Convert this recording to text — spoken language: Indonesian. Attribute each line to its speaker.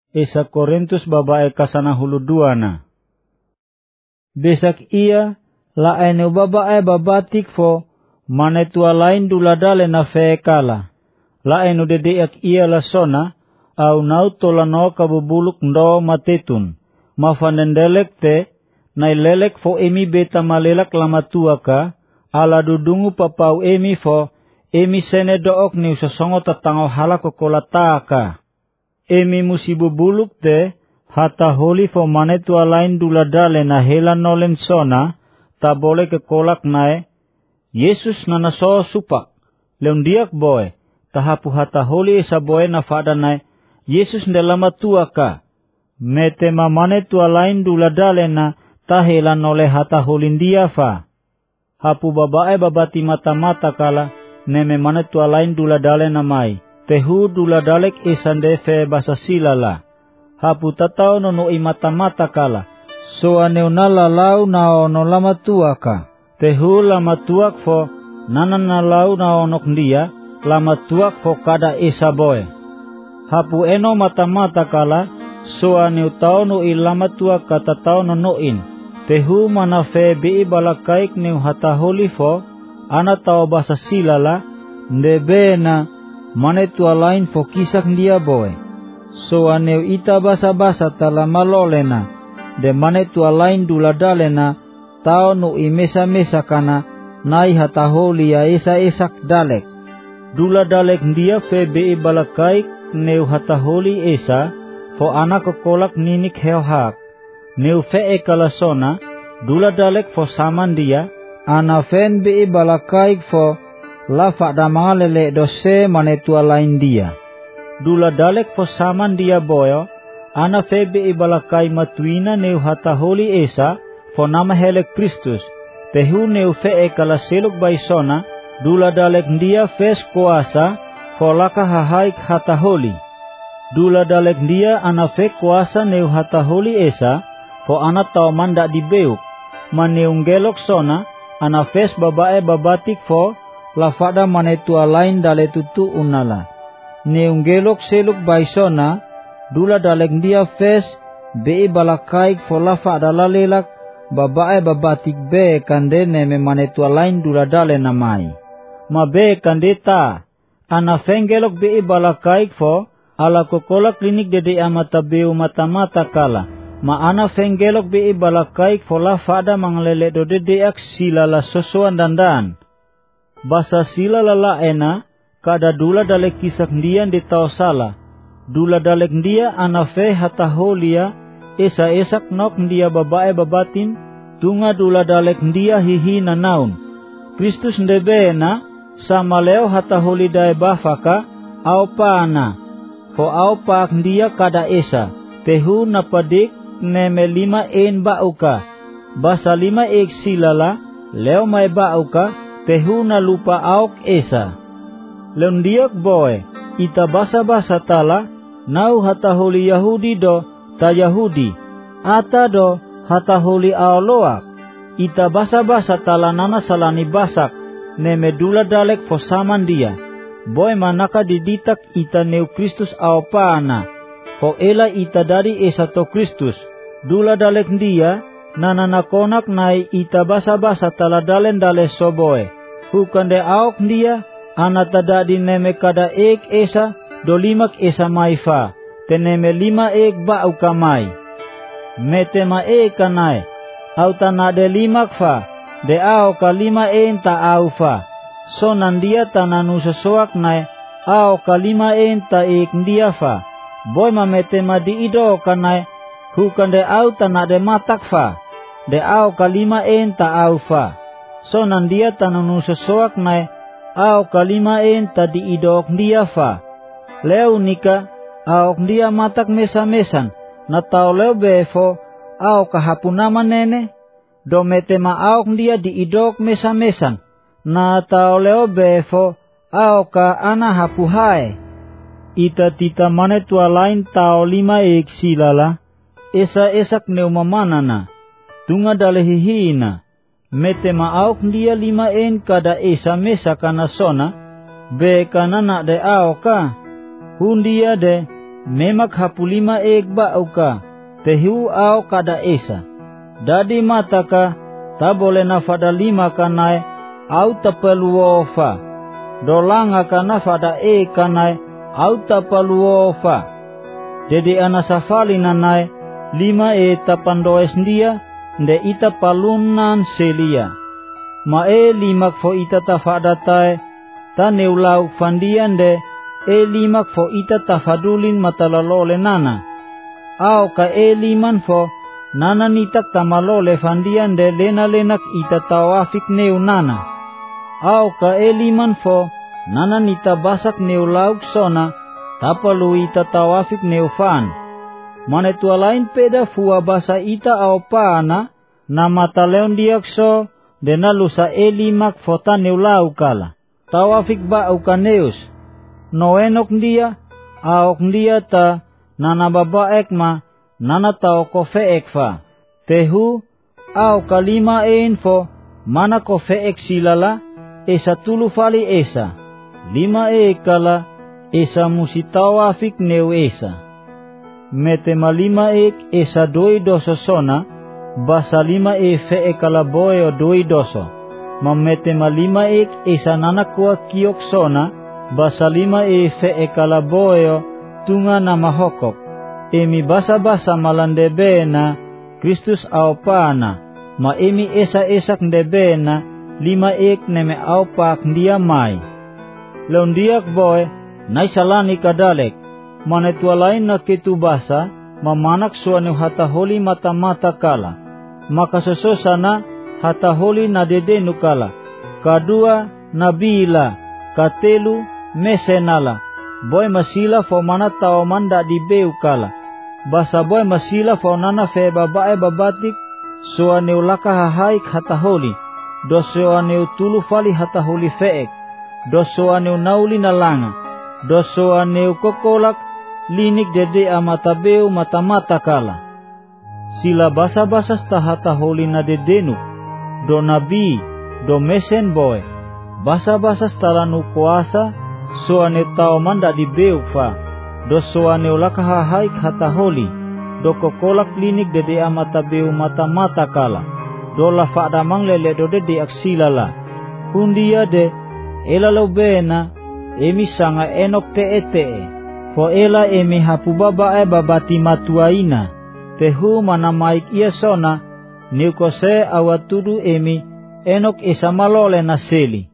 Speaker 1: Esa Korintus babae kasana hulu duana. Besak ia la ene babae babatik fo manetua lain duladale na feekala. La enu dedeak ia la sona au nau tola no kabubuluk ndo matetun. Mafanendelek te nai lelek fo emi beta malelak lamatua ka ala dudungu papau emi fo emi sene dook ni usasongo tatango hala kokolata ka. Emi musibubuluk te hata holi fo manetua lain duladale na hela nolen sona ta boleh kekolak nae Yesus nana so supak leon diak boy tahapu hata holi esa boy na fada nae Yesus ndelama tua ka mete mamane tua lain duladale na tahela nole hata holin dia fa hapu babae babati mata-mata kala neme mane tua lain duladale na mai tehu duladalek esande fe basa silala hapu tatao nono imata-mata kala so aneunala lau na ono lama tua ka tehu lama tuak fo nanana lau na onok dia lama tuak fo kada esa boy hapu eno mata-mata kala so aneu tau no ilama tuak kata tau nonoin tehu mana fe bi balakaik neu hata holi fo ana tau basa silala ndebe na mane tua lain fo kisak dia boy so aneu ita basa-basa tala malolena de mane tua lain duladalena tau no imesa-mesa kana nai hata holi ya esa-esak dalek duladalek dia fe bi balakaik neu hata holi esa fo anak kokolak ninik heuhak neu fe ekalasona duladalek fo saman dia ana fen bi balakaik fo lafa damalele dose manetua lain dia duladalek fo saman dia boyo ana fe bi balakai matuina neu hata holi esa fo nama hele Kristus tehu neu fe ekalaseluk baisona duladalek dia fes kuasa fo laka hahaik hata holi duladalek dia ana fe kuasa neu hata holi esa fo ana tau manda di beuk maneung gelok sona ana fes babae babatik fo lafada manetua lain dale tutu unala neung gelok seluk baisona duladalek dia fes be balakaik fo lafada lalelak babae babatik be kande neme manetua lain duladale namai ma be kande ta ana fengelok be balakaik fo ala kokola klinik dede amata beu mata-mata kala ma ana fengelok be balakaik fo lafada manglele do dede ak silala sosoan dandan basa silala la ena kada duladalek kisak ndian di tau sala duladalek dia ana fe hata holia esa-esak nok dia babae babatin tunga duladalek dia hihi na naun Kristus ndebe na sama leo hata holi dae bafaka au pana fo au pak dia kada esa tehu napadik neme 5 en bauka basa 5 ek silala leo mai bauka tehu na lupa auk esa leon diak boy ita basa-basa tala nau hata holi Yahudi do ta Yahudi ata do hata holi aoloak ita basa-basa tala nana salani basak neme duladalek fo saman dia boy manaka diditak ita neu Kristus aopana fo ela ita dari esa to Kristus duladalek dia nanana konak nai ita basa-basa tala dalen dale soboy hukande aok dia anata dadi neme kada ek esa do 5 esa maifa teneme 5 ek ba ukamai metema eka nai au tanade 5 fa de ao ka 5 en ta au fa so nandia tananu sesuak nai ao ka 5 en ta ek dia fa boy ma metema di ido kanai hukande au tanade matak fa de ao ka 5 en ta au fa so nandia tananu sesuak nai au ka 5 en ta di idok dia fa leo nika au dia matak mesa-mesan na tau leo befo au ka hapunama nene do metema au dia di idok mesa-mesan na tau leo befo au ka ana hapuhai ita tita mane tua lain tau 5 ek silala esa-esak neumamanana tunga dale hihina metema auk dia 5 en kada esa mesa kana sona be kana na de au ka hundia de memak hapulima ba uka tehu au kada esa. Dadi mataka ta boleh nafada lima kanai au tapeluofa. Dolanga kana fada kanai au tapeluofa. Jadi ana safali nanai lima tapandoes ndia nde ita palunan selia. Ma limak fo ita tafada tai ta neulau fandian de limak fo ita tafadulin matalalole nana. Au ka liman fo nana nitak tamalole fandian de lena-lenak ita tawafik neu nana. Au ka liman fo nana nita basak neu lauk sona tapalu ita tawafik neu fan. Mane tua lain peda fua basa ita au pana na mata leon diakso dena lusa limak fo ta neu lau kala. Tawafik ba ukaneus. Noenok ndia aok ndia ta nana babaek ma nana tao kofeek fa. Tehu au kalima fo mana kofeek silala esa tulu fali esa. Lima kala esa musi tawafik neu esa. Mete malima esa doi doso sona basa lima fe kala boyo doi doso. Mamete malima esa nana kuwa kiok sona basa lima fe kala boyo tunga nama hokok. Emi basa-basa malandebena Kristus au pana. Ma emi esa-esak ndebena lima neme au pak ndia mai. Leon diak boy naisalani kadalek. Mane tua lain na ketu basa mamanak suanu hataholi mata-mata kala. Maka sesosana hataholi na dedenu kala. Kadua nabila, katelu mesenala. Boy masila fo mana tao manda di beu kala. Basa boy masila fo nana fe babae babatik soaneu laka hahaik hataholi. Do soaneu tulu fali hataholi feek. Do soaneu nauli na langa. Do soaneu kokolak linik dede amatabeu mata-mata kala. Sila basa-basa sta hataholi na dedenu. Do nabi, do mesen boy. Basa-basa stalanu kuasa soane tao manda di beukfa. Do soane ulaka hahaik hataholi. Do kokolak klinik dede amata beu mata-mata kala. Do la fada manglele do dede aksilala. Hundia de ela lo bena emi sanga enok te. Fo ela emi hapu babae babati matuaina. Tehu mana maik ia sona niukose awatudu emi enok isamalole na seli.